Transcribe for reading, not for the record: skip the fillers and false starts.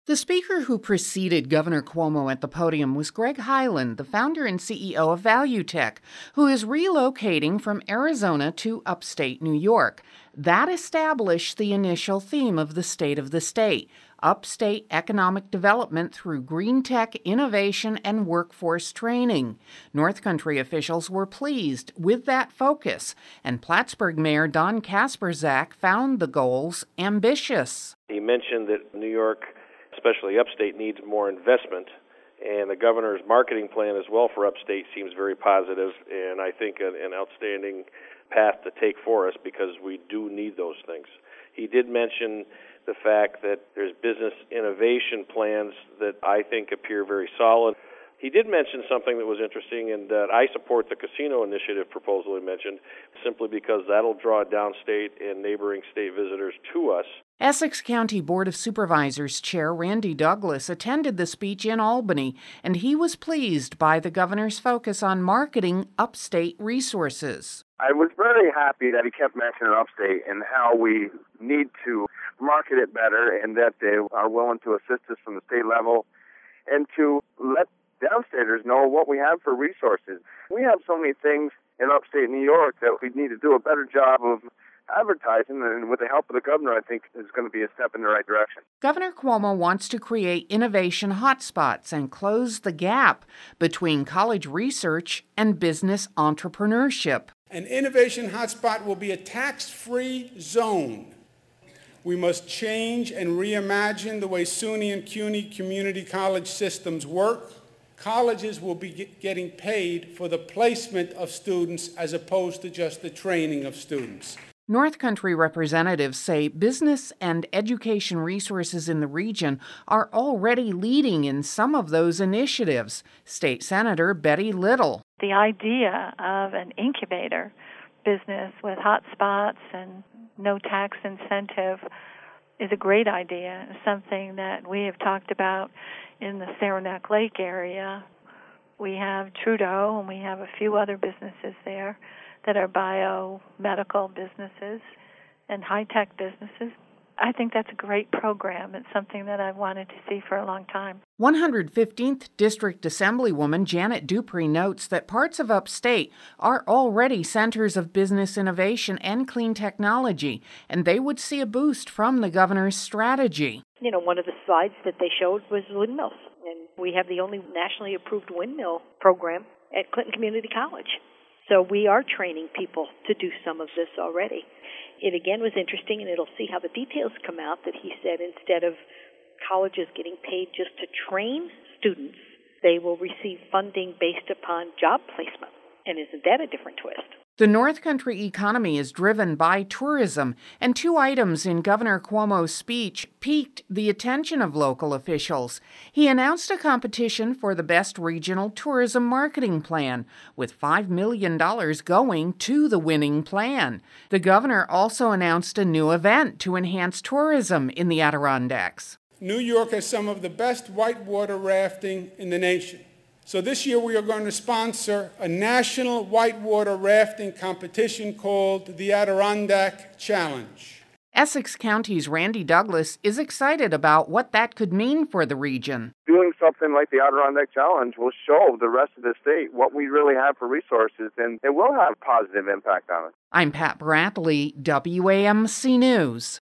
The speaker who preceded Governor Cuomo at the podium was Greg Hyland, the founder and CEO of ValueTech, who is relocating from Arizona to upstate New York. That established the initial theme of the State of the State, upstate economic development through green tech, innovation, and workforce training. North Country officials were pleased with that focus, and Plattsburgh Mayor Don Kasperzak found the goals ambitious. He mentioned that New York, especially upstate, needs more investment, and the governor's marketing plan as well for upstate seems very positive, and I think an outstanding path to take for us because we do need those things. He did mention the fact that there's business innovation plans that I think appear very solid. He did mention something that was interesting, and that I support the casino initiative proposal he mentioned, simply because that'll draw downstate and neighboring state visitors to us. Essex County Board of Supervisors Chair Randy Douglas attended the speech in Albany, and he was pleased by the governor's focus on marketing upstate resources. I was very happy that he kept mentioning upstate and how we need to market it better, and that they are willing to assist us from the state level and to let downstaters know what we have for resources. We have so many things in upstate New York that we need to do a better job of advertising, and with the help of the governor, I think is going to be a step in the right direction. Governor Cuomo wants to create innovation hotspots and close the gap between college research and business entrepreneurship. An innovation hotspot will be a tax-free zone. We must change and reimagine the way SUNY and CUNY community college systems work. Colleges will be getting paid for the placement of students as opposed to just the training of students. North Country representatives say business and education resources in the region are already leading in some of those initiatives. State Senator Betty Little. The idea of an incubator business with hot spots and no tax incentive is a great idea, something that we have talked about in the Saranac Lake area. We have Trudeau, and we have a few other businesses there that are biomedical businesses and high-tech businesses. I think that's a great program. It's something that I've wanted to see for a long time. 115th District Assemblywoman Janet Dupree notes that parts of upstate are already centers of business innovation and clean technology, and they would see a boost from the governor's strategy. One of the slides that they showed was windmills, and we have the only nationally approved windmill program at Clinton Community College. So we are training people to do some of this already. It again was interesting, and it'll see how the details come out, that he said instead of colleges getting paid just to train students, they will receive funding based upon job placement. And isn't that a different twist? The North Country economy is driven by tourism, and two items in Governor Cuomo's speech piqued the attention of local officials. He announced a competition for the best regional tourism marketing plan, with $5 million going to the winning plan. The governor also announced a new event to enhance tourism in the Adirondacks. New York has some of the best whitewater rafting in the nation. So this year we are going to sponsor a national whitewater rafting competition called the Adirondack Challenge. Essex County's Randy Douglas is excited about what that could mean for the region. Doing something like the Adirondack Challenge will show the rest of the state what we really have for resources, and it will have a positive impact on us. I'm Pat Bradley, WAMC News.